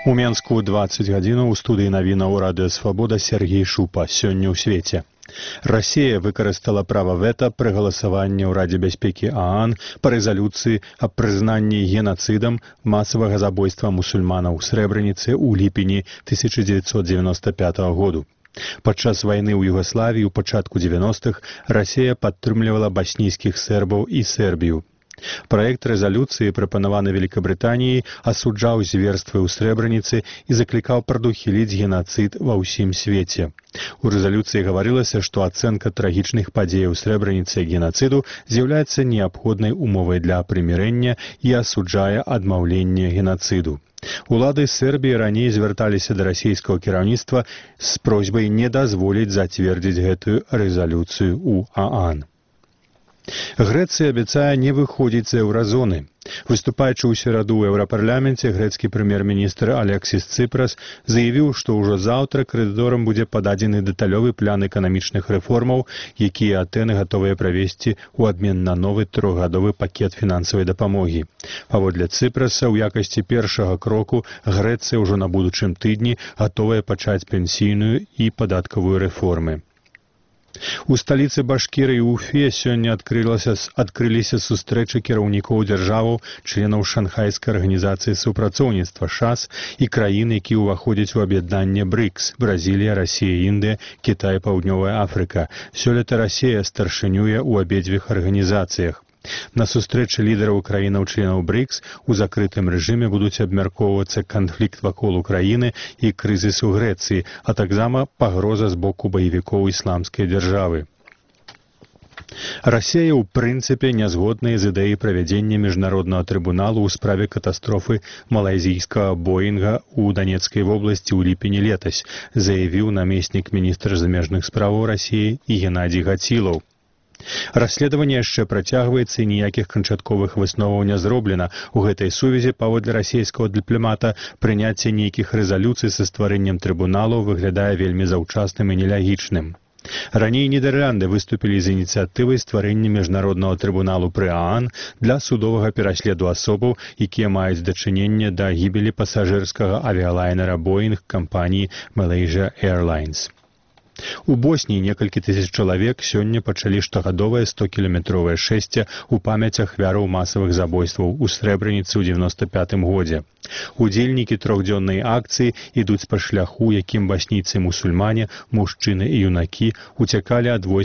У Менску 20 гадзінаў у студыі навінаў радыё Свабода Сергей Шупа. Сёння ў свеце. Расія выкарыстала права вета пры галасаванні ў Радзе бяспекі ААН па рэзалюцыі аб прызнанні генацыдам масавага забойства мусульманаў у Срэбраніцы ў ліпені 1995 году. Падчас вайны ў Югаславіі ў пачатку 90-х Расія падтрымлівала баснійскіх сербаў і Сербію. Праект рэзалюцыі, прапанаваны Великабрытаніяй, асуджаў зверствы ў Срэбраніцы і заклікаў прадухіліць генацыд ва ўсім свеце. У рэзалюцыі гаварылася, што ацэнка трагічных падзеяў у Срэбраніцы генацыду з'яўляецца неабходнай умовай для прымірэння і асуджае адмаўленне генацыду. Улады Сербіі раней звярталіся да расійскага кіраўніцтва з просьбай не дазволіць зацвердзіць гэтую рэзалюцыю ў ААН. Грэцыя абяцае не выходзіць з еўразоны. Выступаючы ў сераду ў Еўрапарламенце, грэцкі прэм'ер-міністр Алексіс Цыпрас заявіў, што ўжо заўтра крэдыторам будзе пададзены дэталёвы план эканамічных рэформаў, якія Атэны гатовыя правесці ў абмен на новы трохгадовы пакет фінансавай дапамогі. Паводле Цыпраса, у якасці першага кроку Грэцыя ўжо на будучым тыдні гатовая пачаць пенсійную і падаткавую рэформы. У сталіцы Башкірыі Уфе сёння адкрыліся сустрэчы кіраўнікоў дзяржаваў, членаў Шанхайскай арганізацыі супрацоўніцтва ШАС і краін, які ўваходзяць у аб'яднанне БРИКС – Бразілія, Расія, Індыя, Кітай, Паўднёвая Афрыка. Сёлета Расія старшынюе ў абедзвюх арганізацыях. На сустрэчы лідараў краінаў-членаў БРИКС у закрытым рэжыме будуць абмяркоўвацца канфлікт вакол Украіны і крызіс у Грэцыі, а таксама пагроза з боку баевікоў ісламскай дзяржавы. Расія ў прынцыпе не згодная з ідэяй правядзення міжнароднага трыбуналу ў справе катастрофы малайзійскага Боінга ў Данецкай вобласці ў ліпені летась, заявіў намеснік міністра замежных справаў Расіі Геннадзій Гацілаў. Расследаванне яшчэ працягваецца і ніякіх канчатковых высноваў не зроблена. У гэтай сувязі, паводле расійскага дыпламата, прыняцце нейкіх рэзалюцый са стварэннем трыбуналаў выглядае вельмі заўчасным і нелягічным. Раней Нідерланды выступілі з ініцыятывай стварэння міжнароднага трыбуналу пры ААН для судовага пераследу асобаў, якія маюць дачыненне да гібелі пасажырскага авіялайнера Боінг кампаніі Malaysia Airlines. У Босніі некалькі тысяч чалавек сёння пачалі штогадовае 100-кіламетровае шэсце ў памяць ахвяраў масавых забойстваў у Срэбраніцы ў 95 годзе. Удзельнікі трохдзённай акцыі ідуць па шляху, якім баснійцы-мусульмане, мужчыны і юнакі уцякалі ад